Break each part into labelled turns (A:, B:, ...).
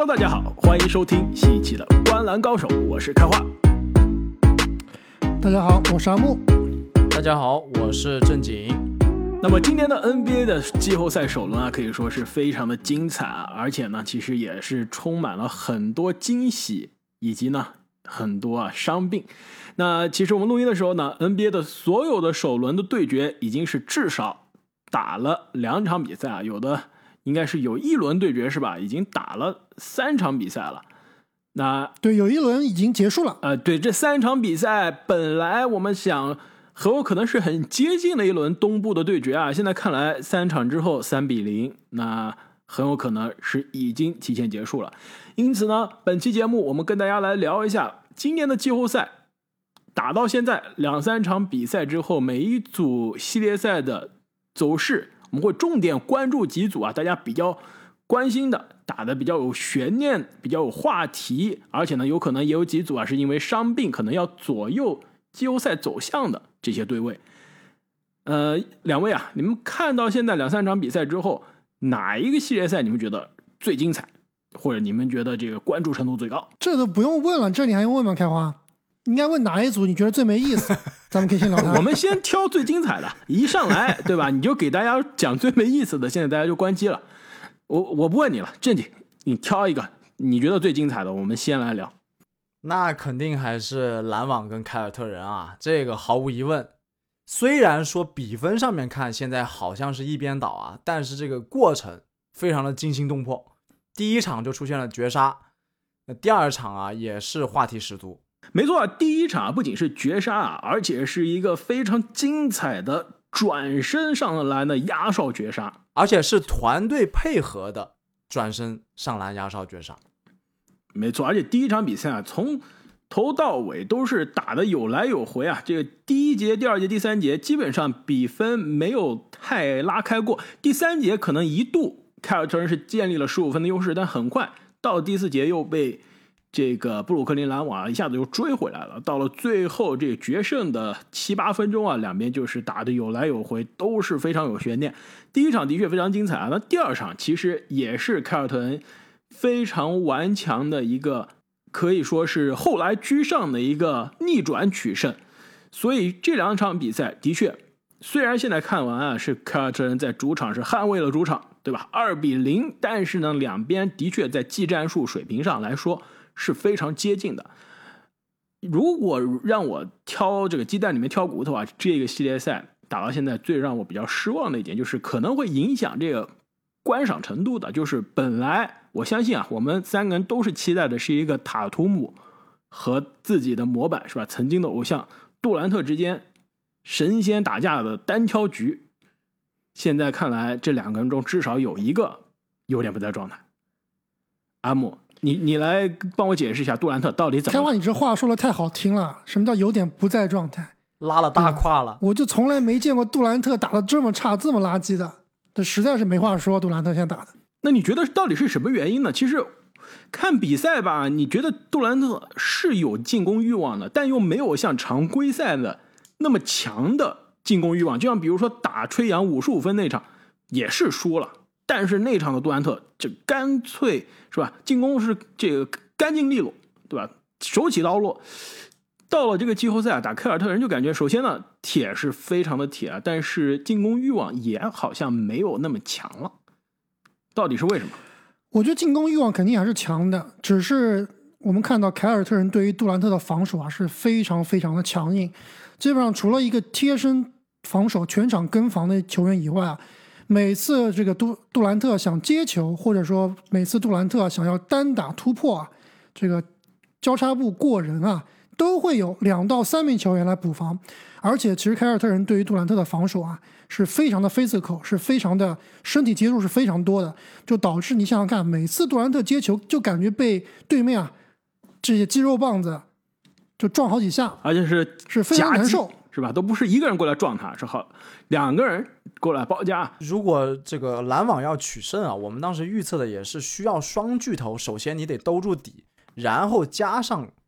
A: Hello， 大家好，欢迎收听新一期的《观篮高手》，我是开花。
B: 大家好，我是阿木。
C: 大家好，我是正经。
A: 那么今年的 NBA 的季后赛首轮啊，可以说是非常的精彩啊，而且呢，其实也是充满了很多惊喜，以及呢很多伤病。那其实我们录音的时候呢 ，NBA 的所有的首轮的对决已经是至少打了2场比赛啊，有的应该是有1轮对决是吧？已经打了3场比赛了。那
B: 对，有1轮已经结束了。
A: 对，这3场比赛本来我们想很有可能是很接近的1轮东部的对决啊，现在看来3场之后3-0，那很有可能是已经提前结束了。因此呢，本期节目我们跟大家来聊一下今年的季后赛打到现在2-3场比赛之后，每一组系列赛的走势，我们会重点关注几组啊，大家比较关心的，打的比较有悬念，比较有话题，而且呢，有可能也有几组啊是因为伤病可能要左右季后赛走向的这些对位。两位啊，你们看到现在2-3场比赛之后，哪一个系列赛你们觉得最精彩，或者你们觉得这个关注程度最高？
B: 这都不用问了，这你还用问吗？开花，应该问哪一组你觉得最没意思？咱们可以先聊它。
A: 我们先挑最精彩的，一上来对吧？你就给大家讲最没意思的，现在大家就关机了。我不问你了，正经，你挑一个你觉得最精彩的，我们先来聊。
C: 那肯定还是篮网跟凯尔特人啊，这个毫无疑问。虽然说比分上面看现在好像是一边倒啊，但是这个过程非常的惊心动魄。第一场就出现了绝杀，那第二场啊也是话题十足。
A: 没错啊，第一场不仅是绝杀啊，而且是一个非常精彩的转身上篮的压哨绝杀，
C: 而且是团队配合的转身上篮压哨绝杀。
A: 没错，而且第一场比赛啊，从头到尾都是打的有来有回啊。这个第1节、第2节、第3节基本上比分没有太拉开过，第3节可能一度凯尔特人是建立了15分的优势，但很快到第4节又被这个布鲁克林篮网一下子又追回来了。到了最后这个决胜的7-8分钟啊，两边就是打的有来有回，都是非常有悬念。第一场的确非常精彩啊，那第二场其实也是凯尔特人非常顽强的一个，可以说是后来居上的一个逆转取胜。所以这2场比赛的确，虽然现在看完啊是凯尔特人在主场是捍卫了主场，对吧？2-0，但是呢两边的确在技战术水平上来说是非常接近的。如果让我挑这个鸡蛋里面挑骨头啊，这个系列赛打到现在最让我比较失望的一点，就是可能会影响这个观赏程度的，就是本来我相信啊，我们3个人都是期待的是一个塔图姆和自己的模板是吧，曾经的偶像杜兰特之间神仙打架的单挑局。现在看来这2个人中至少有一个有点不在状态。阿木，你来帮我解释一下杜兰特到底怎么？
B: 开花，你这话说的太好听了，什么叫有点不在状态？
C: 拉了大胯了。
B: 我就从来没见过杜兰特打得这么差这么垃圾的，这实在是没话说。杜兰特现在打的，
A: 那你觉得到底是什么原因呢？其实看比赛吧，你觉得杜兰特是有进攻欲望的，但又没有像常规赛的那么强的进攻欲望。就像比如说打吹杨55分那场也是输了，但是那场的杜兰特这干脆是吧，进攻是这个干净利落，对吧？手起刀落。到了这个季后赛打凯尔特人，就感觉首先呢铁是非常的铁啊，但是进攻欲望也好像没有那么强了。到底是为什么？
B: 我觉得进攻欲望肯定还是强的，只是我们看到凯尔特人对于杜兰特的防守啊是非常非常的强硬，基本上除了一个贴身防守全场跟防的球员以外啊，每次这个杜兰特想接球，或者说每次杜兰特想要单打突破啊，这个交叉步过人啊，都会有2到3名球员来补防。而且其实凯尔特人对于杜兰特的防守啊是非常的 physical， 是非常的身体接触是非常多的，就导致你想想看，每次杜兰特接球就感觉被对面啊这些肌肉棒子就撞好几下，
A: 而且是
B: 非常难受，
A: 是吧？都不是一个人过来撞他，是好2个人过来包夹。
C: 如果这个篮网要取胜啊，我们当时预测的也是需要双巨头，首先你得兜住底，然后加上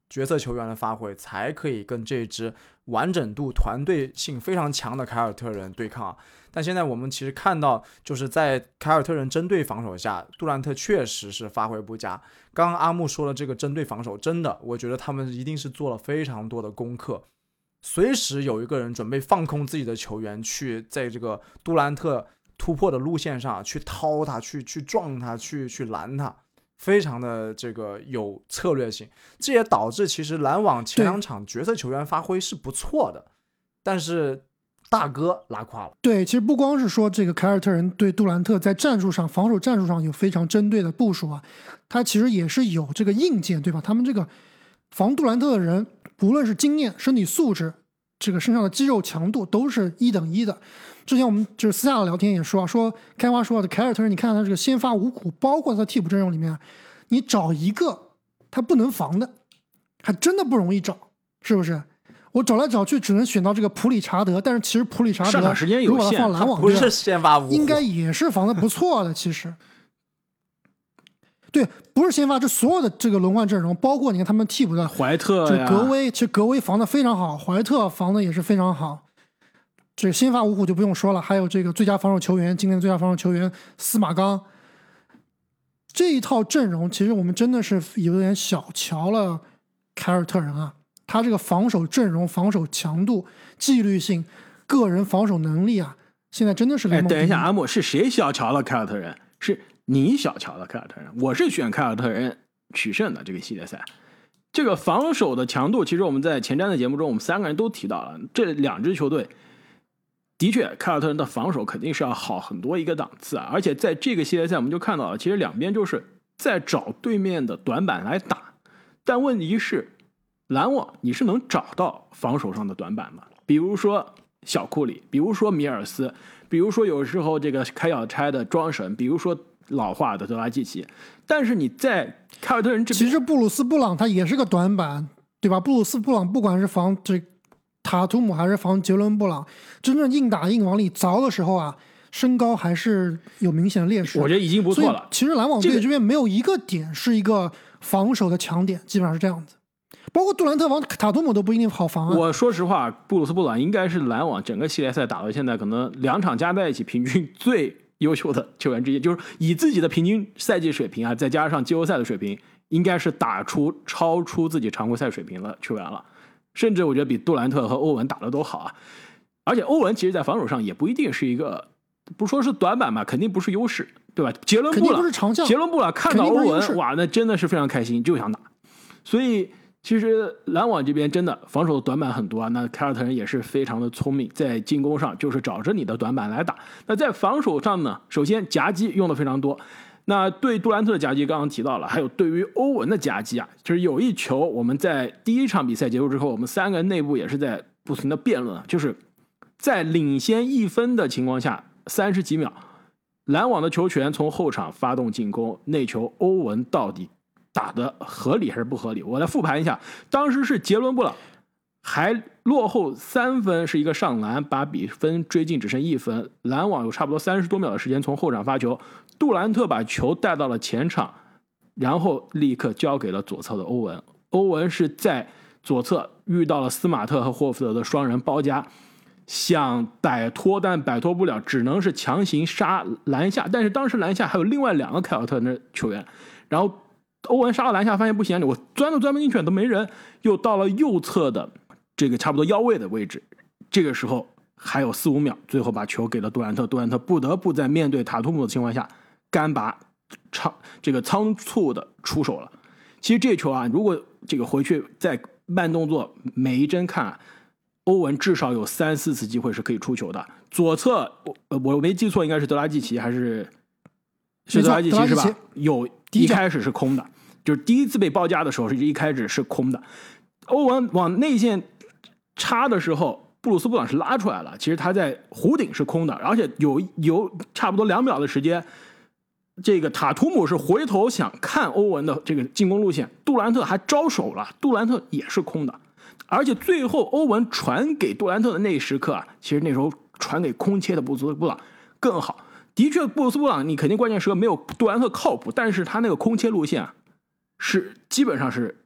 C: 角色球员的发挥，才可以跟这支完整度、团队性非常强的凯尔特人对抗。但现在我们其实看到，就是在凯尔特人针对防守下，杜兰特确实是发挥不佳。刚刚阿木说的这个针对防守，真的，我觉得他们一定是做了非常多的功课，随时有一个人准备放空自己的球员，去在这个杜兰特突破的路线上去掏他，去撞他，去拦他，非常的这个有策略性。这也导致其实篮网前2场角色球员发挥是不错的，但是大哥拉胯了。
B: 对，其实不光是说这个凯尔特人对杜兰特在战术上、防守战术上有非常针对的部署啊，他其实也是有这个硬件，对吧？他们这个防杜兰特的人，不论是经验、身体素质，这个身上的肌肉强度都是1等1的。之前我们就是私下的聊天也说啊，说开花说的凯尔特人，你看他这个先发5虎，包括他替补阵容里面，你找一个他不能防的，还真的不容易找，是不是？我找来找去只能选到这个普里查德，但是其实普里查德
A: 上场时间有限，
B: 如果他放篮网
C: 不是先发5虎，
B: 应该也是防的不错的。其实，对，不是先发，这所有的这个轮换阵容，包括你看他们替补的
A: 怀特呀，
B: 格威，其实格威防的非常好，怀特防的也是非常好。这个先发5虎就不用说了，还有这个最佳防守球员，今年最佳防守球员司马刚，这一套阵容其实我们真的是有点小瞧了凯尔特人啊。他这个防守阵容、防守强度、纪律性、个人防守能力啊，现在真的是联盟第一。
A: 等一下，阿莫，是谁小瞧了凯尔特人？是你小瞧了凯尔特人，我是选凯尔特人取胜的这个系列赛。这个防守的强度，其实我们在前瞻的节目中，我们3个人都提到了，这2支球队的确，凯尔特人的防守肯定是要好很多一个档次啊。而且在这个系列赛，我们就看到了，其实两边就是在找对面的短板来打，但问题是，篮网你是能找到防守上的短板吗？比如说小库里，比如说米尔斯，比如说有时候这个开小差的庄神，比如说老化的德拉季奇。但是你在凯尔特人这边，
B: 其实布鲁斯布朗他也是个短板，对吧？布鲁斯布朗不管是防这塔图姆还是防杰伦布朗，真正硬打硬往里凿的时候啊，身高还是有明显的劣势。
A: 我觉得已经不错了。
B: 其实篮网队这边没有一个点是一个防守的强点，基本上是这样子。包括杜兰特防塔图姆都不一定好防啊。
A: 我说实话，布鲁斯布朗应该是篮网整个系列赛打到现在可能2场加在一起平均最优秀的球员之一，就是以自己的平均赛季水平啊，再加上季后赛的水平，应该是打出超出自己常规赛水平的球员了。甚至我觉得比杜兰特和欧文打的都好啊。而且欧文其实在防守上也不一定是一个，不说是短板吧，肯定不是优势，对吧？杰伦布朗看到欧文，哇，那真的是非常开心，就想打。所以其实篮网这边真的防守的短板很多啊，那凯尔特人也是非常的聪明，在进攻上就是找着你的短板来打。那在防守上呢，首先夹击用的非常多。那对杜兰特的夹击刚刚提到了，还有对于欧文的夹击啊，就是有一球我们在第一场比赛结束之后，我们3个人内部也是在不停的辩论，就是在领先1分的情况下，30几秒，篮网的球权从后场发动进攻，那球欧文到底打得合理还是不合理？我来复盘一下，当时是杰伦布朗还落后3分，是一个上篮把比分追进只剩1分，篮网有差不多30多秒的时间从后场发球，杜兰特把球带到了前场，然后立刻交给了左侧的欧文。欧文是在左侧遇到了斯马特和霍福德的双人包夹，想摆脱但摆脱不了，只能是强行杀篮下。但是当时篮下还有另外2个凯尔特人的球员，然后欧文杀到篮下发现不行，我钻都钻不进去，都没人，又到了右侧的这个差不多腰位的位置，这个时候还有4-5秒，最后把球给了杜兰特，杜兰特不得不在面对塔图姆的情况下干拔这个仓促的出手了。其实这球啊，如果这个回去再慢动作每一帧看，欧文至少有3-4次机会是可以出球的。左侧我没记错，应该是德拉季奇还是德拉季奇是吧？有一开始是空的，就是第一次被包夹的时候是一开始是空的。欧文往内线插的时候，布鲁斯布朗是拉出来了，其实他在弧顶是空的，而且有差不多2秒的时间，这个塔图姆是回头想看欧文的这个进攻路线，杜兰特还招手了，杜兰特也是空的，而且最后欧文传给杜兰特的那一时刻啊，其实那时候传给空切的布鲁斯布朗更好。的确，布鲁斯布朗你肯定关键时刻没有杜兰特靠谱，但是他那个空切路线啊，是基本上是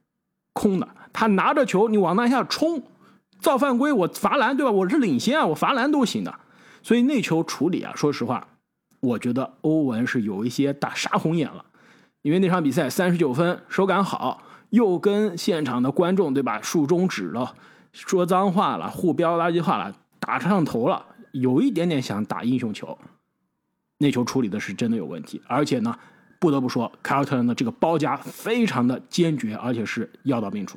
A: 空的，他拿着球你往那下冲，造犯规我罚篮对吧？我是领先啊，我罚篮都行的。所以那球处理啊，说实话，我觉得欧文是有一些打杀红眼了，因为那场比赛39分，手感好，又跟现场的观众对吧竖中指了，说脏话了，互飙垃圾话了，打上头了，有一点点想打英雄球。那球处理的是真的有问题，而且呢，不得不说，凯尔特人的这个包夹非常的坚决，而且是药到病除。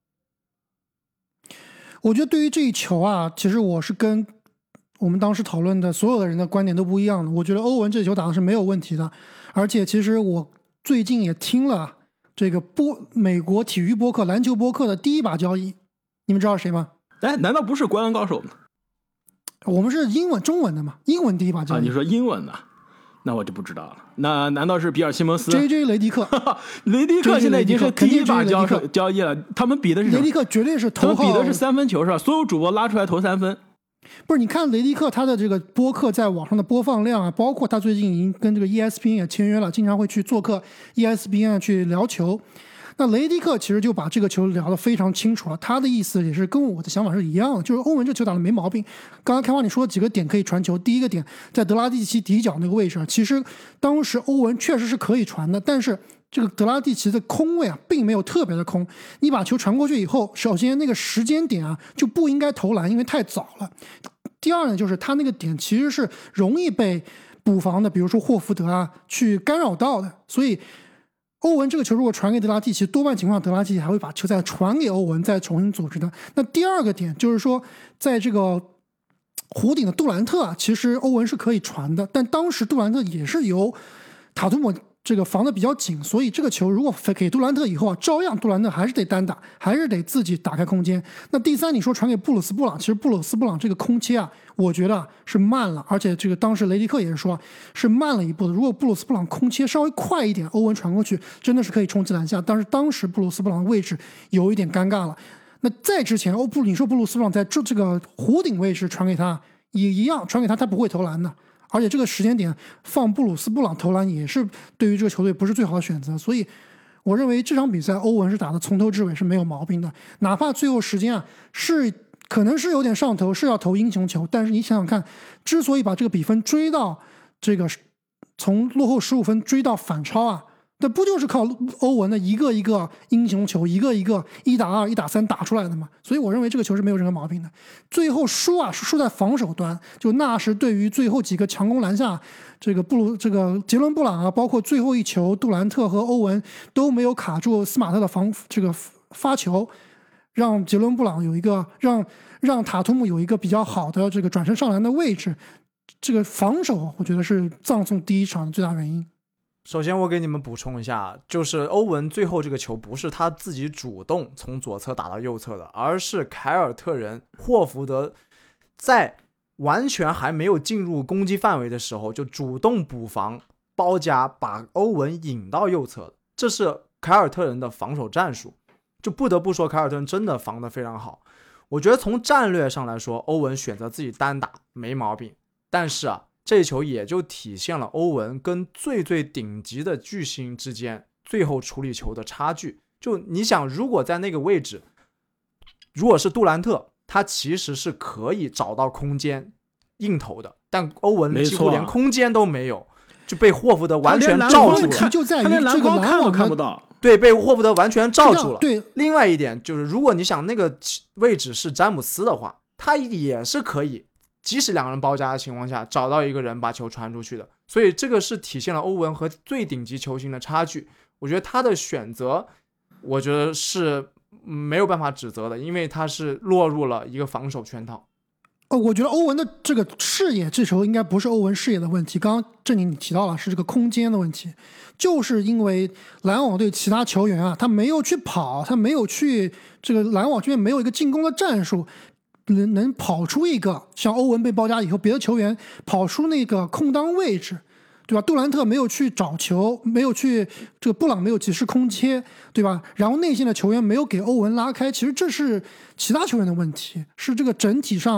B: 我觉得对于这一球啊，其实我是跟我们当时讨论的所有的人的观点都不一样的。我觉得欧文这球打的是没有问题的，而且其实我最近也听了这个美国体育播客篮球播客的第一把交椅，你们知道谁吗？
A: 哎，难道不是灌篮高手吗？
B: 我们是中文的嘛，英文第一把交椅。
A: 你说英文的？那我就不知道了。那难道是比尔西蒙斯
B: ？JJ 雷迪克，
A: 雷迪克现在已经是第一把交易了。他们比的是什么？
B: 雷迪克绝对是头号，
A: 他们比的是3分球是吧？所有主播拉出来投3分。
B: 不是，你看雷迪克他的这个播客在网上的播放量啊，包括他最近已经跟这个 ESPN 也签约了，经常会去做客 ESPN 去聊球。那雷迪克其实就把这个球聊得非常清楚了，他的意思也是跟我的想法是一样的，就是欧文这球打得没毛病。刚刚开花你说几个点可以传球，第一个点在德拉蒂奇底角那个位置，其实当时欧文确实是可以传的，但是这个德拉蒂奇的空位啊并没有特别的空，你把球传过去以后，首先那个时间点啊就不应该投篮，因为太早了。第二呢，就是他那个点其实是容易被补防的，比如说霍福德啊去干扰到的，所以欧文这个球如果传给德拉蒂奇，多半情况德拉蒂奇还会把球再传给欧文，再重新组织的。那第二个点就是说，在这个弧顶的杜兰特啊，其实欧文是可以传的，但当时杜兰特也是由塔图姆这个防的比较紧，所以这个球如果给杜兰特以后啊，照样杜兰特还是得单打，还是得自己打开空间。那第三，你说传给布鲁斯布朗，其实布鲁斯布朗这个空切啊，我觉得是慢了，而且这个当时雷迪克也是说是慢了一步的。如果布鲁斯布朗空切稍微快一点，欧文传过去真的是可以冲击篮下，但是当时布鲁斯布朗的位置有一点尴尬了。那在之前你说布鲁斯布朗在这个弧顶位置传给他也一样，传给他不会投篮的。而且这个时间点放布鲁斯布朗投篮也是对于这个球队不是最好的选择，所以我认为这场比赛欧文是打的从头至尾是没有毛病的，哪怕最后时间啊是可能是有点上头，是要投英雄球，但是你想想看，之所以把这个比分追到这个从落后15分追到反超啊，这不就是靠欧文的一个一个英雄球，一个一个1打2、1打3打出来的吗？所以我认为这个球是没有任何毛病的。最后输啊是输在防守端，就那是对于最后几个强攻篮下，这个杰伦布朗啊，包括最后一球杜兰特和欧文都没有卡住斯马特的发球，让杰伦布朗有一个让塔图姆有一个比较好的这个转身上篮的位置。这个防守我觉得是葬送第一场的最大原因。
C: 首先我给你们补充一下，就是欧文最后这个球不是他自己主动从左侧打到右侧的，而是凯尔特人霍福德在完全还没有进入攻击范围的时候就主动补防包夹，把欧文引到右侧，这是凯尔特人的防守战术。就不得不说凯尔特人真的防得非常好。我觉得从战略上来说，欧文选择自己单打没毛病，但是啊，这一球也就体现了欧文跟最顶级的巨星之间最后处理球的差距。就你想，如果在那个位置，如果是杜兰特，他其实是可以找到空间硬投的，但欧文几乎连空间都没有，就被霍福德完全罩住了。
B: 他就在于这个
A: 看都看不到。
C: 对，被霍福德完全罩住了。
B: 对，
C: 另外一点就是，如果你想那个位置是詹姆斯的话，他也是可以即使两个人包夹的情况下找到一个人把球传出去的。所以这个是体现了欧文和最顶级球星的差距。我觉得他的选择我觉得是没有办法指责的，因为他是落入了一个防守圈套。
B: 我觉得欧文的这个视野这时候应该不是欧文视野的问题，刚刚正经你提到了是这个空间的问题，就是因为篮网队其他球员啊，他没有去跑，他没有去这个篮网这边没有一个进攻的战术，能跑出一个像欧文被包夹以后，别的球员跑出那个空当位置，对吧？杜兰特没有去找球，没有去这个布朗没有及时空切，对吧？然后内线的球员没有给欧文拉开，其实这是其他球员的问题，是这个整体上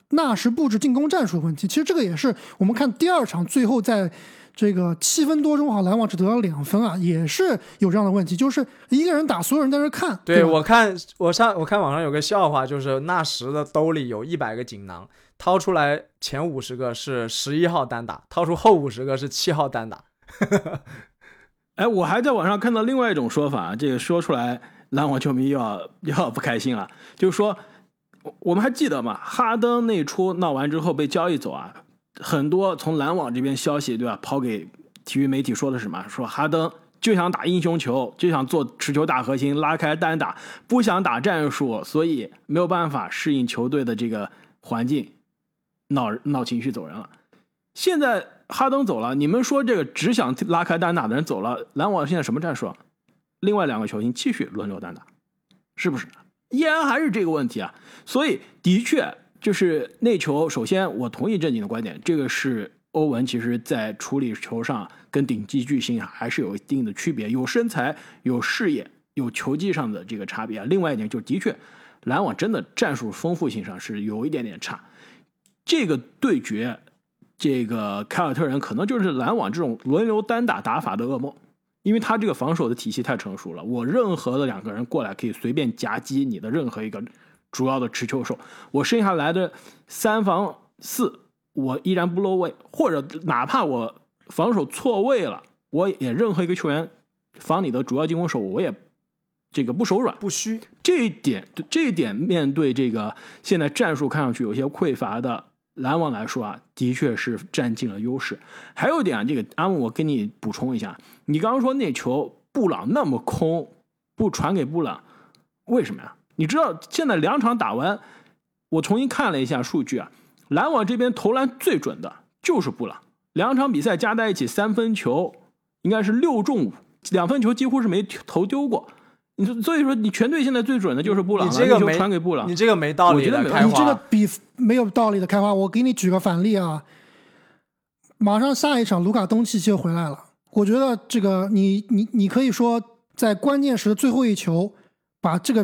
B: 纳什布置进攻战术问题。其实这个也是我们看第二场最后在这个7分多钟篮网只得了2分啊，也是有这样的问题，就是一个人打，所有人在那看。
C: 对，
B: 对，
C: 我看网上有个笑话，就是纳什的兜里有100个锦囊，掏出来前50个是11号单打，掏出后50个是7号单打。
A: 哎，我还在网上看到另外一种说法，这个说出来篮网球迷要不开心了，就是说我们还记得嘛，哈登那出闹完之后被交易走啊，很多从篮网这边消息，对吧，抛给体育媒体说的是什么？说哈登就想打英雄球，就想做持球大核心，拉开单打，不想打战术，所以没有办法适应球队的这个环境，闹情绪走人了。现在哈登走了，你们说这个只想拉开单打的人走了，篮网现在什么战术？另外2个球星继续轮流单打，是不是？依然还是这个问题啊。所以的确就是内球，首先我同意正经的观点，这个是欧文其实在处理球上跟顶级巨星还是有一定的区别，有身材，有视野，有球技上的这个差别啊。另外一点就的确篮网真的战术丰富性上是有一点点差，这个对决这个凯尔特人可能就是篮网这种轮流单打打法的噩梦，因为他这个防守的体系太成熟了，我任何的2个人过来可以随便夹击你的任何一个主要的持球手，我剩下来的3防4我依然不落位，或者哪怕我防守错位了，我也任何一个球员防你的主要进攻手，我也这个不手软
C: 不虚。
A: 这一点面对这个现在战术看上去有些匮乏的篮网来说啊，的确是占尽了优势。还有一点啊，这个阿木我跟你补充一下，你刚刚说那球布朗那么空，不传给布朗，为什么呀？你知道现在2场打完，我重新看了一下数据啊，篮网这边投篮最准的就是布朗，2场比赛加在一起3分球应该是6中5，2分球几乎是没投丢过。所以说你全队现在最准的就是布朗了，
C: 你这个
A: 球传给布朗，
C: 你这个没道理的开花，
B: 你这个比没有道理的开花。我给你举个反例啊，马上下一场卢卡东契奇就回来了，我觉得这个你可以说在关键时的最后一球把这个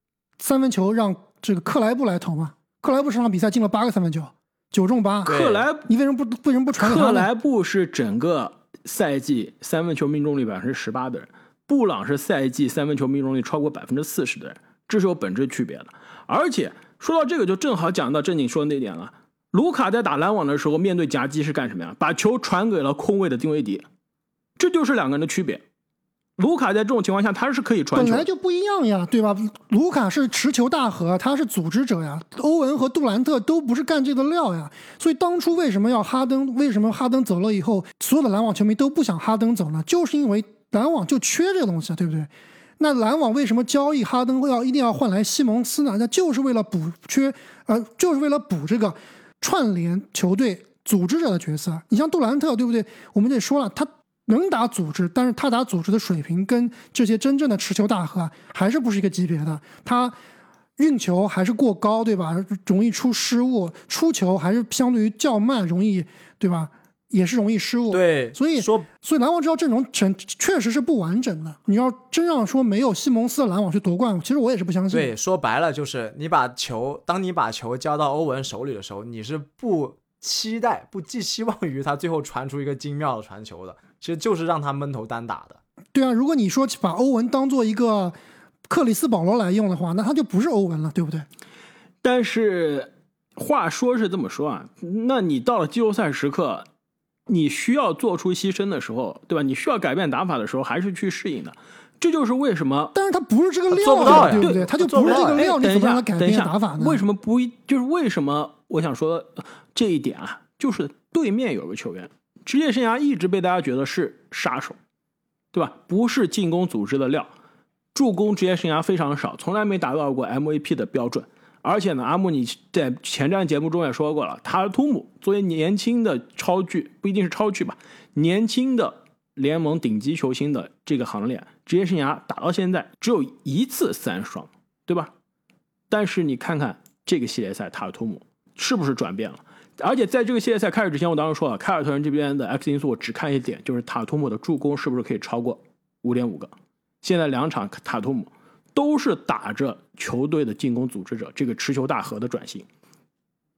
B: 3分球让这个克莱布来投嘛，克莱布这场比赛进了8个3分球，9中8。你为什么不传给他呢？
A: 克莱布是整个赛季3分球命中率18%的人，布朗是赛季3分球命中率超过40%的人，这是有本质区别的。而且说到这个，就正好讲到正经说的那点了。卢卡在打篮网的时候，面对夹击是干什么呀？把球传给了空位的丁威迪，这就是2个人的区别。卢卡在这种情况下他是可以传球，
B: 本来就不一样呀，对吧？卢卡是持球大核，他是组织者呀。欧文和杜兰特都不是干这个料呀，所以当初为什么哈登走了以后，所有的篮网球迷都不想哈登走呢？就是因为篮网就缺这个东西，对不对？那篮网为什么交易哈登一定要换来西蒙斯呢？那就是为了补缺，就是为了补这个串联球队组织者的角色。你像杜兰特，对不对？我们也说了，他能打组织，但是他打组织的水平跟这些真正的持球大核还是不是一个级别的。他运球还是过高，对吧？容易出失误，出球还是相对于较慢，容易，对吧？也是容易失误。
C: 对，
B: 所以篮网这套阵容确实是不完整的。你要真让说没有西蒙斯的篮网去夺冠，其实我也是不相信。
C: 对，说白了就是当你把球交到欧文手里的时候，你是不寄希望于他最后传出一个精妙的传球的，其实就是让他闷头单打的。
B: 对啊，如果你说把欧文当做一个克里斯保罗来用的话，那他就不是欧文了，对不对？
A: 但是话说是这么说啊，那你到了季后赛时刻，你需要做出牺牲的时候，对吧？你需要改变打法的时候，还是去适应的。这就是为什么，
B: 但是他不是这个料，
C: 做不到呀，
B: 对不对？他就不是这个料，你怎么让他改变打法呢？
A: 为什么不？就是为什么我想说这一点啊，就是对面有个球员，职业生涯一直被大家觉得是杀手，对吧？不是进攻组织的料，助攻职业生涯非常少，从来没达到过 MVP 的标准。而且呢，阿木你在前站节目中也说过了，塔图姆作为年轻的超巨，不一定是超巨吧，年轻的联盟顶级球星的这个行列，职业生涯打到现在只有1次3双，对吧？但是你看看这个系列赛，塔图姆是不是转变了？而且在这个系列赛开始之前，我当时说了，凯尔特人这边的 X 因素我只看一点，就是塔图姆的助攻是不是可以超过 5.5 个。现在2场塔图姆都是打着球队的进攻组织者这个持球大核的转型，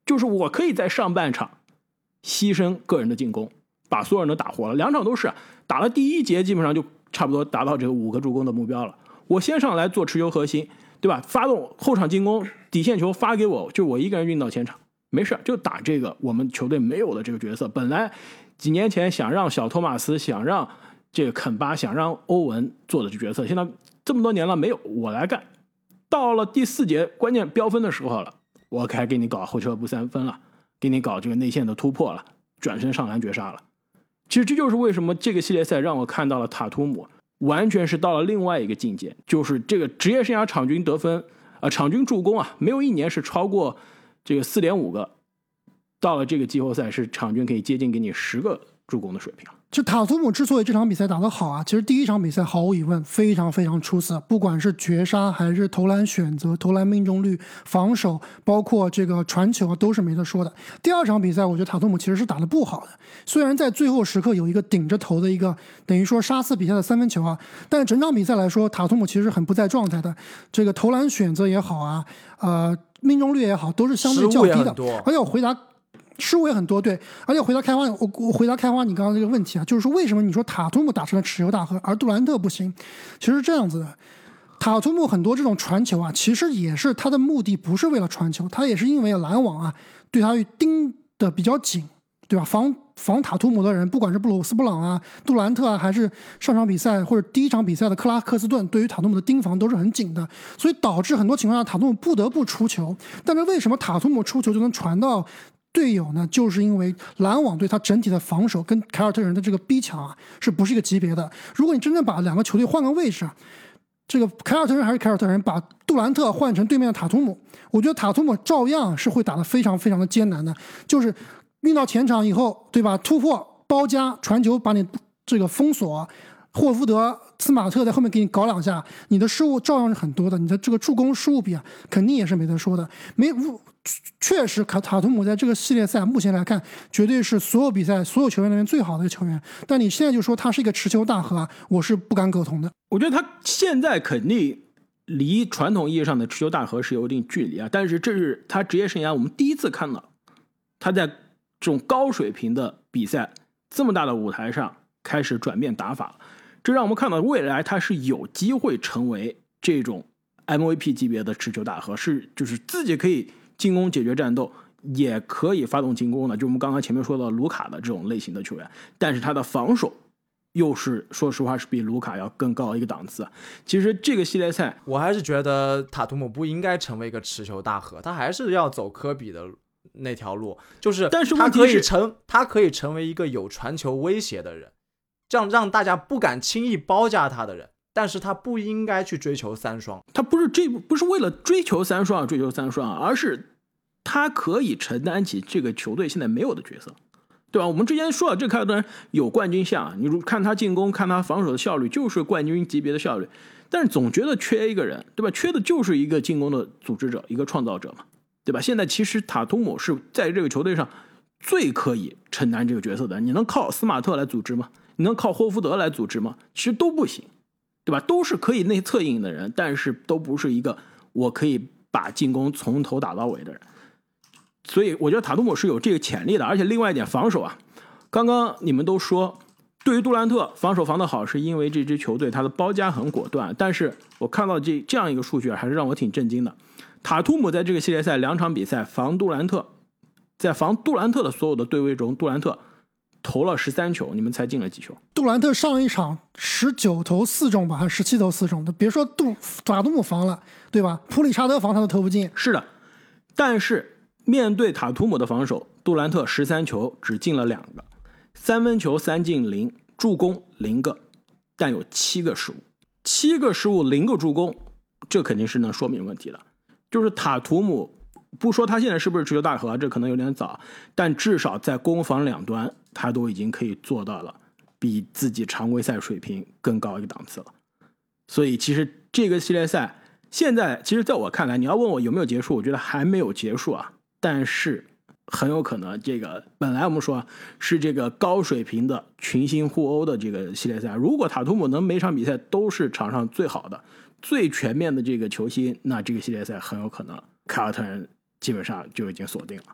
A: 就是我可以在上半场牺牲个人的进攻，把所有人都打活了。2场都是打了第1节，基本上就差不多达到这个5个助攻的目标了。我先上来做持球核心，对吧？发动后场进攻，底线球发给我，就我一个人运到前场，没事就打这个我们球队没有的这个角色。本来几年前想让小托马斯，想让这个肯巴，想让欧文做的这角色，现在这么多年了没有，我来干。到了第4节关键飙分的时候了，我开始给你搞后撤步3分了，给你搞这个内线的突破了，转身上篮绝杀了。其实这就是为什么这个系列赛让我看到了塔图姆完全是到了另外一个境界，就是这个职业生涯场均得分场均助攻没有一年是超过这个 4.5 个，到了这个季后赛是场均可以接近给你10个助攻的水平。
B: 就塔图姆之所以这场比赛打得好其实第一场比赛毫无疑问非常非常出色，不管是绝杀还是投篮选择、投篮命中率、防守，包括这个传球都是没得说的。第2场比赛我觉得塔图姆其实是打得不好的，虽然在最后时刻有一个顶着头的一个等于说杀死比赛的3分球但是整场比赛来说塔图姆其实很不在状态的，这个投篮选择也好命中率也好都是相对较低的，而且我回答失误也很多，对，而且回答开花，我回答开花你刚刚这个问题就是说为什么你说塔图姆打成了持球大核，而杜兰特不行？其实是这样子的，塔图姆很多这种传球其实也是他的目的不是为了传球，他也是因为篮网对他盯得比较紧，对吧？防塔图姆的人，不管是布鲁斯布朗杜兰特还是上场比赛或者第1场比赛的克拉克斯顿，对于塔图姆的盯防都是很紧的，所以导致很多情况下塔图姆不得不出球。但是为什么塔图姆出球就能传到队友呢？就是因为篮网对他整体的防守跟凯尔特人的这个逼抢是不是一个级别的。如果你真正把2个球队换个位置这个凯尔特人还是凯尔特人，把杜兰特换成对面的塔图姆，我觉得塔图姆照样是会打得非常非常的艰难的，就是运到前场以后，对吧？突破包夹传球把你这个封锁，霍福德、斯马特在后面给你搞2下，你的失误照样是很多的，你的这个助攻失误比肯定也是没得说的。确实塔图姆在这个系列赛目前来看绝对是所有比赛所有球员里面最好的一个球员，但你现在就说他是一个持球大核我是不敢苟同的。
A: 我觉得他现在肯定离传统意义上的持球大核是有一定距离但是这是他职业生涯我们第一次看到他在这种高水平的比赛这么大的舞台上开始转变打法，这让我们看到未来他是有机会成为这种 MVP 级别的持球大核，就是自己可以进攻解决战斗，也可以发动进攻的，就我们刚刚前面说到卢卡的这种类型的球员，但是他的防守又是说实话是比卢卡要更高一个档次。其实这个系列赛
C: 我还是觉得塔图姆不应该成为一个持球大核，他还是要走科比的那条路，就是他可以成为一个有传球威胁的人，这样让大家不敢轻易包夹他的人，但是他不应该去追求3双，
A: 他不是为了追求3双而是他可以承担起这个球队现在没有的角色，对吧？我们之前说了，这凯尔特人有冠军相，你看他进攻，看他防守的效率，就是冠军级别的效率，但是总觉得缺一个人，对吧？缺的就是一个进攻的组织者，一个创造者嘛，对吧？现在其实塔图姆是在这个球队上最可以承担这个角色的，你能靠斯马特来组织吗？你能靠霍福德来组织吗？其实都不行，对吧？都是可以内侧应的人，但是都不是一个我可以把进攻从头打到尾的人。所以我觉得塔图姆是有这个潜力的，而且另外一点防守刚刚你们都说对于杜兰特防守防得好是因为这支球队他的包夹很果断，但是我看到这样一个数据还是让我挺震惊的。塔图姆在这个系列赛2场比赛防杜兰特，在防杜兰特的所有的对位中，杜兰特投了13球，你们猜进了几球？
B: 杜兰特上一场19投4中吧，还是17投4中的？别说塔图姆防了，对吧？普里查德防他都投不进。
A: 是的，但是面对塔图姆的防守，杜兰特13球只进了2个，3分球3进0，助攻0个，但有7个失误，7个失误0个助攻，这肯定是能说明问题的。就是塔图姆不说他现在是不是持球大核，这可能有点早，但至少在攻防两端他都已经可以做到了比自己常规赛水平更高一个档次了。所以其实这个系列赛现在其实在我看来，你要问我有没有结束，我觉得还没有结束但是很有可能这个本来我们说是这个高水平的群星互殴的这个系列赛，如果塔图姆能每场比赛都是场上最好的最全面的这个球星，那这个系列赛很有可能凯尔特人基本上就已经锁定了。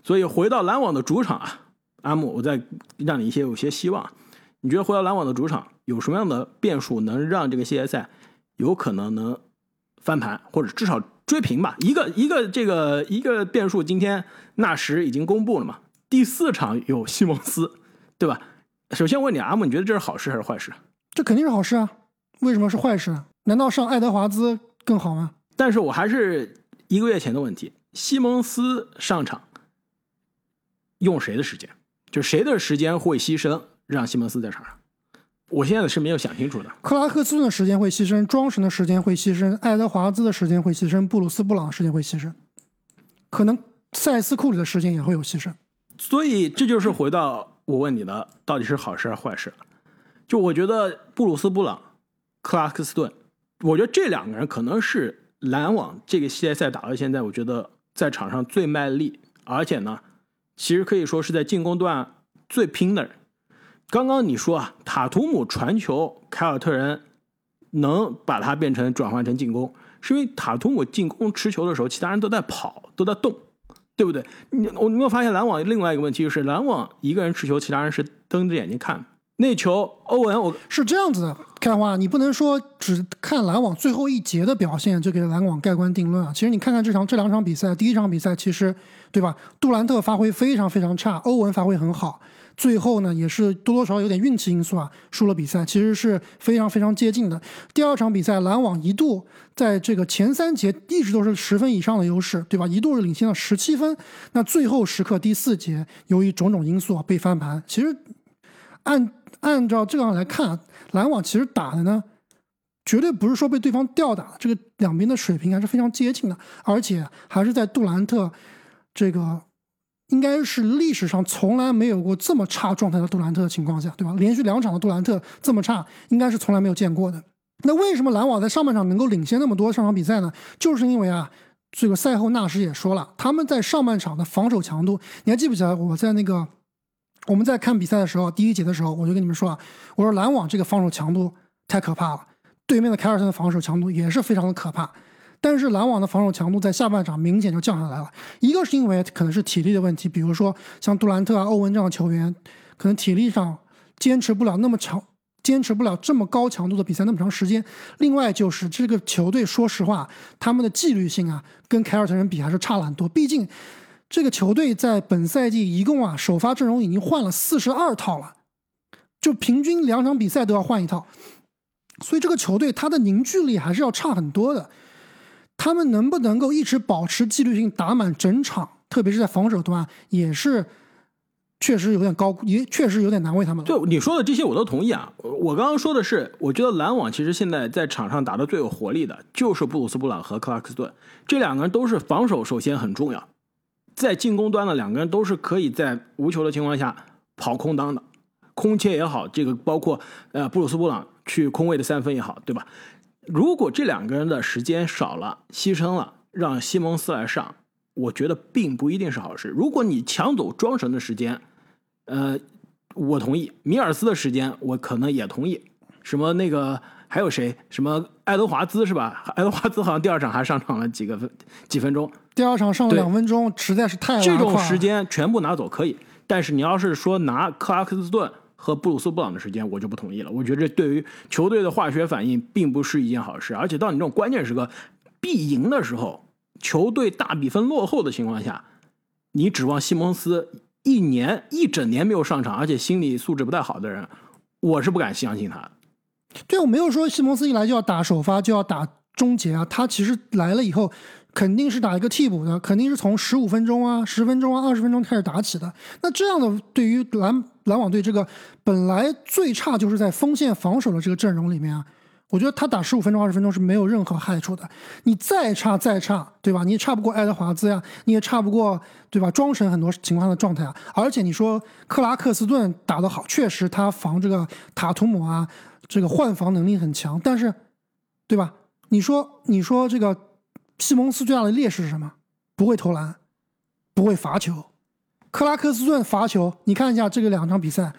A: 所以回到篮网的主场啊，阿木，我再让你有些希望。你觉得回到篮网的主场有什么样的变数能让这个系列赛有可能能翻盘，或者至少追平吧？一个变数，今天纳什已经公布了嘛，第4场有西蒙斯，对吧？首先问你阿木，你觉得这是好事还是坏事？
B: 这肯定是好事啊，为什么是坏事呢？难道上爱德华兹更好吗？
A: 但是我还是1个月前的问题，西蒙斯上场用谁的时间？就谁的时间会牺牲让西蒙斯在场上？我现在是没有想清楚的。
B: 克拉克斯顿的时间会牺牲，庄神的时间会牺牲，爱德华兹的时间会牺牲，布鲁斯布朗的时间会牺牲，可能塞斯库里的时间也会有牺牲。
A: 所以这就是回到我问你的，到底是好事还是坏事？就我觉得布鲁斯布朗、克拉克斯顿，我觉得这2个人可能是篮网这个系列赛打到现在，我觉得在场上最卖力，而且呢，其实可以说是在进攻端最拼的人。刚刚你说啊，塔图姆传球，凯尔特人能把它转换成进攻，是因为塔图姆进攻持球的时候，其他人都在跑，都在动，对不对？你有没有发现篮网另外一个问题就是篮网一个人持球，其他人是瞪着眼睛看。那球欧文我
B: 是这样子的，开花，你不能说只看篮网最后一节的表现就给篮网盖棺定论啊。其实你看看这2场比赛，第一场比赛其实对吧，杜兰特发挥非常非常差，欧文发挥很好，最后呢也是多多少少有点运气因素啊，输了比赛，其实是非常非常接近的。第2场比赛篮网一度在这个前3节一直都是10分以上的优势，对吧，一度是领先了17分，那最后时刻第4节由于种种因素被翻盘。其实按照这样来看，篮网其实打的呢绝对不是说被对方吊打，这个两边的水平还是非常接近的，而且还是在杜兰特这个应该是历史上从来没有过这么差状态的杜兰特的情况下，对吧？连续2场的杜兰特这么差，应该是从来没有见过的。那为什么篮网在上半场能够领先那么多上场比赛呢？就是因为啊，这个赛后纳什也说了，他们在上半场的防守强度，你还记不记得我们在看比赛的时候，第1节的时候，我就跟你们说啊，我说篮网这个防守强度太可怕了，对面的凯尔特人的防守强度也是非常的可怕，但是篮网的防守强度在下半场明显就降下来了。一个是因为可能是体力的问题，比如说像杜兰特啊、欧文这样的球员，可能体力上坚持不了这么高强度的比赛那么长时间。另外就是这个球队，说实话，他们的纪律性啊，跟凯尔特人比还是差了很多。毕竟这个球队在本赛季一共啊首发阵容已经换了42套了，就平均2场比赛都要换1套，所以这个球队它的凝聚力还是要差很多的。他们能不能够一直保持纪律性打满整场，特别是在防守端，也是确实有点高，也确实有点难为他们了。
A: 对，你说的这些我都同意啊。我刚刚说的是，我觉得篮网其实现在在场上打得最有活力的就是布鲁斯布朗和克拉克斯顿，这2个人都是防守首先很重要，在进攻端的2个人都是可以在无球的情况下跑空当的，空切也好，这个包括布鲁斯布朗去空位的3分也好，对吧？如果这2个人的时间少了，牺牲了，让西蒙斯来上，我觉得并不一定是好事。如果你抢走庄神的时间，我同意；米尔斯的时间，我可能也同意。什么那个还有谁？什么爱德华兹是吧？爱德华兹好像第2场还上场了几分钟，
B: 第2场上了2分钟，实在是太拉胯了。
A: 这种时间全部拿走可以，但是你要是说拿克拉克斯顿和布鲁斯布朗的时间，我就不同意了。我觉得这对于球队的化学反应并不是一件好事，而且到你这种关键时刻必赢的时候，球队大比分落后的情况下，你指望西蒙斯一整年没有上场，而且心理素质不太好的人，我是不敢相信他的。
B: 对，我没有说西蒙斯一来就要打首发，就要打终结啊。他其实来了以后，肯定是打一个替补的，肯定是从15分钟啊、10分钟啊、20分钟开始打起的。那这样的对于篮网队这个本来最差就是在锋线防守的这个阵容里面啊，我觉得他打15分钟、20分钟是没有任何害处的。你再差，对吧？你也差不过爱德华兹呀，你也差不过，对吧？庄神很多情况的状态啊。而且你说克拉克斯顿打得好，确实他防这个塔图姆啊，这个换防能力很强，但是，对吧？你说这个西蒙斯最大的劣势是什么？不会投篮，不会罚球。克拉克斯顿罚球，你看一下这个2场比赛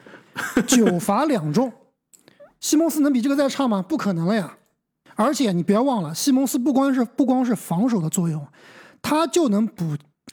B: ，9罚2中。西蒙斯能比这个再差吗？不可能了呀！而且你不要忘了，西蒙斯不光是防守的作用，他就能补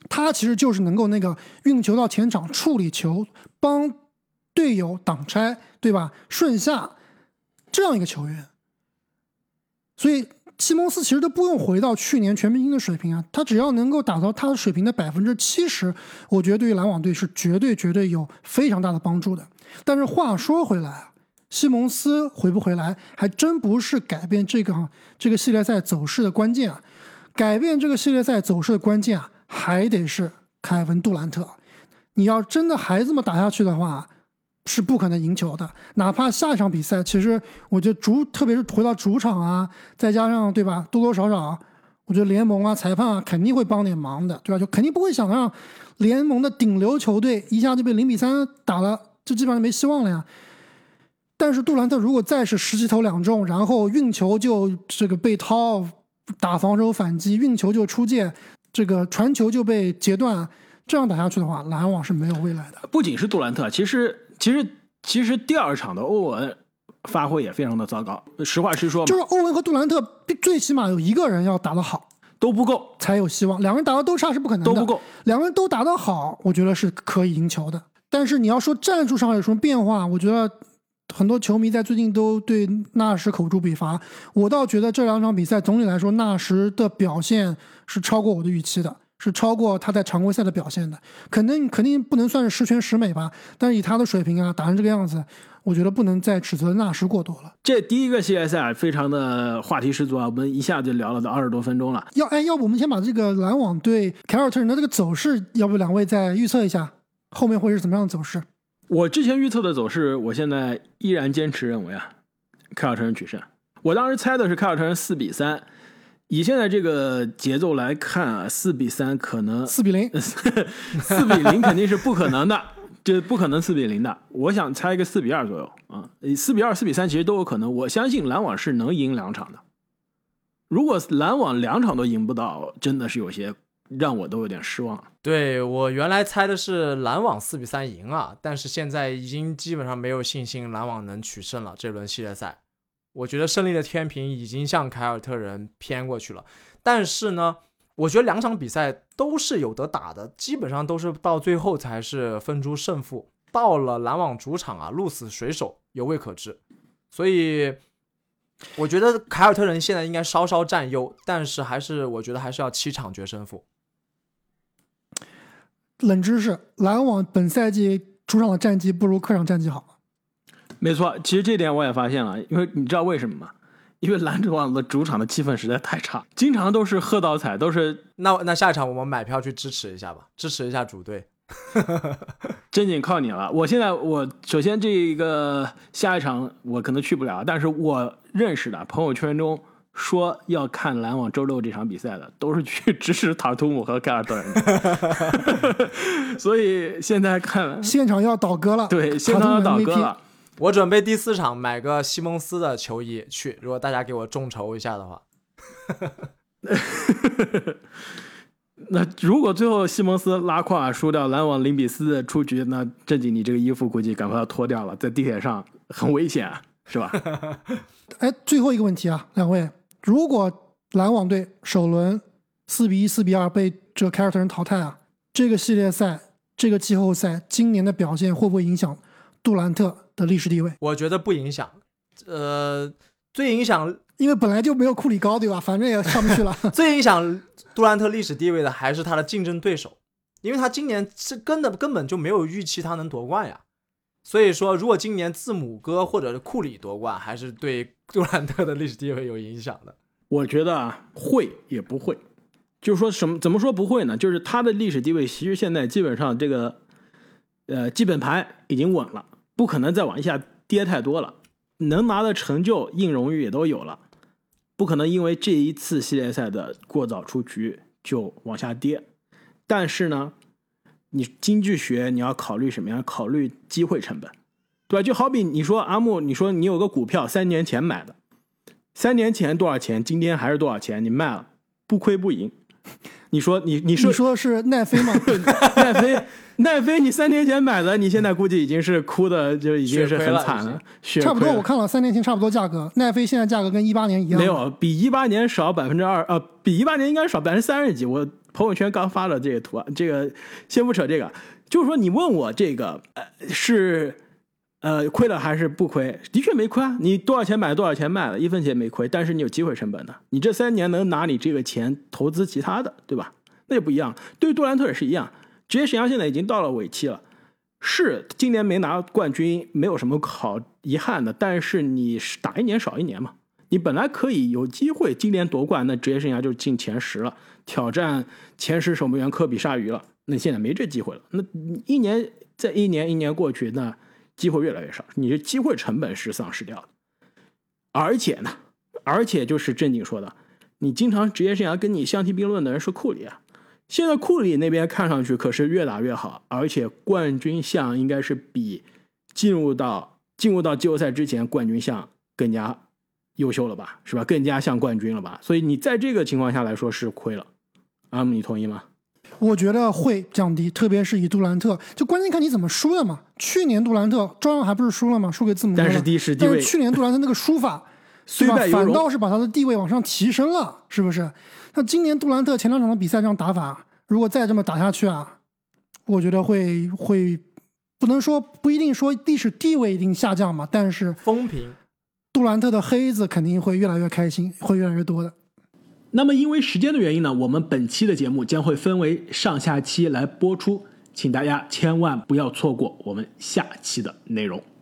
B: 他其实就是能够那个运球到前场处理球，帮队友挡拆，对吧？顺下这样一个球员。所以西蒙斯其实都不用回到去年全明星的水平啊，他只要能够打到他的水平的70%，我觉得对于篮网队是绝对有非常大的帮助的。但是话说回来，西蒙斯回不回来，还真不是改变这个系列赛走势的关键啊！改变这个系列赛走势的关键啊，还得是凯文杜兰特。你要真的还这么打下去的话，是不可能赢球的。哪怕下一场比赛，其实我觉得特别是回到主场啊，再加上对吧，多多少少，我觉得联盟啊、裁判啊肯定会帮点忙的，对吧？就肯定不会想让联盟的顶流球队一下就被0-3打了，就基本上没希望了呀。但是杜兰特如果再是17投2中，然后运球就这个被掏，打防守反击，运球就出界，这个传球就被截断，这样打下去的话，篮网是没有未来的。
A: 不仅是杜兰特，其实第二场的欧文发挥也非常的糟糕。实话实说嘛，
B: 就是欧文和杜兰特最起码有一个人要打得好
A: 都不够，
B: 才有希望。两个人打得都差是不可能的，
A: 都不够。
B: 两个人都打得好，我觉得是可以赢球的。但是你要说战术上有什么变化，我觉得很多球迷在最近都对纳什口诛笔伐。我倒觉得这两场比赛总体来说，纳什的表现是超过我的预期的，是超过他在常规赛的表现的。肯定不能算是十全十美吧，但是以他的水平啊，打成这个样子，我觉得不能再指责纳什过多了。
A: 这第一个系列赛非常的话题十足啊，我们一下就聊了20多分钟了。
B: 要不我们先把这个篮网对凯尔特人的这个走势，要不两位再预测一下后面会是怎么样的走势？
A: 我之前预测的走势，我现在依然坚持认为啊，凯尔特人取胜。我当时猜的是凯尔特人4-3，以现在这个节奏来看啊，4-3可能4-0肯定是不可能的，这不可能4-0的。我想猜一个4-2左右啊，4-2、4-3其实都有可能。我相信篮网是能赢2场的。如果篮网2场都赢不到，真的是有些让我都有点失望。
C: 对，我原来猜的是篮网4-3赢啊，但是现在已经基本上没有信心篮网能取胜了。这轮系列赛，我觉得胜利的天平已经向凯尔特人偏过去了。但是呢，我觉得2场比赛都是有得打的，基本上都是到最后才是分出胜负。到了篮网主场啊，鹿死谁手犹未可知。所以我觉得凯尔特人现在应该稍稍占优，但是我觉得还是要7场决胜负。
B: 冷知识，篮网本赛季主场的战绩不如客场战绩好。
A: 没错，其实这点我也发现了，因为你知道为什么吗？因为篮网的主场的气氛实在太差，经常都是喝倒彩，都是
C: 那下一场我们买票去支持一下吧，支持一下主队。
A: 真紧靠你了。我首先这个下一场我可能去不了，但是我认识的朋友圈中说要看篮网周六这场比赛的，都是去支持塔图姆和凯尔特人的。所以现在看
B: 现场要倒戈了，
A: 对，现场要倒戈了。
C: 我准备第4场买个西蒙斯的球衣去，如果大家给我众筹一下的话。
A: 那如果最后西蒙斯拉胯输掉篮网0-4的出局，那正经你这个衣服估计赶快要脱掉了，在地铁上很危险，是吧？
B: 哎，最后一个问题啊，两位，如果篮网队首轮4-1、4-2被这个凯尔特人淘汰啊，这个系列赛、这个季后赛今年的表现会不会影响杜兰特的历史地位？
C: 我觉得不影响，最影响，
B: 因为本来就没有库里高，对吧？反正也上不去了。
C: 最影响杜兰特历史地位的还是他的竞争对手，因为他今年是根本就没有预期他能夺冠呀。所以说，如果今年字母哥或者是库里夺冠，还是对杜兰特的历史地位有影响的。
A: 我觉得啊，会也不会，就是说怎么说不会呢？就是他的历史地位其实现在基本上这个基本盘已经稳了，不可能再往下跌太多了，能拿的成就、硬荣誉也都有了，不可能因为这一次系列赛的过早出局就往下跌。但是呢，你经济学你要考虑什么呀？考虑机会成本，对吧？就好比你说阿木，你说你有个股票3年前买的，3年前多少钱，今天还是多少钱，你卖了不亏不赢， 你说
B: 你说的是奈飞吗？
A: 奈飞，你3年前买的，你现在估计已经是哭的，就已经是很惨了。
B: 差不多，我看了3年前差不多价格，奈飞现在价格跟18年一样。
A: 没有，比18年少2%，比18年应该少30%几。我朋友圈刚发了这个图啊，这个先不扯这个，就是说你问我这个是亏了还是不亏？的确没亏啊，你多少钱买多少钱卖了，1分钱没亏，但是你有机会成本的，你这3年能拿你这个钱投资其他的，对吧？那也不一样。对于杜兰特也是一样，职业生涯现在已经到了尾期了，是今年没拿冠军没有什么好遗憾的，但是你打1年少1年嘛，你本来可以有机会今年夺冠，那职业生涯就进前10了，挑战前10守门员科比鲨鱼了，那现在没这机会了，那一年过去，那机会越来越少，你的机会成本是丧失掉的。而且就是正经说的，你经常职业生涯跟你相提并论的人是库里啊，现在库里那边看上去可是越打越好，而且冠军相应该是比进入到季后赛之前冠军相更加优秀了吧，是吧？更加像冠军了吧？所以你在这个情况下来说是亏了。阿姆，你同意吗？
B: 我觉得会降低，特别是以杜兰特，就关键看你怎么输的嘛。去年杜兰特照样还不是输了吗？输给字母哥了。
A: 但是地位，
B: 去年杜兰特那个输法，
A: 虽败犹荣，
B: 反倒是把他的地位往上提升了，是不是？那今年杜兰特前2场的比赛这样打法，如果再这么打下去啊，我觉得会不一定说历史地位一定下降嘛，但是
C: 风评，
B: 杜兰特的黑子肯定会越来越开心，会越来越多的。
A: 那么因为时间的原因呢，我们本期的节目将会分为上下期来播出，请大家千万不要错过我们下期的内容。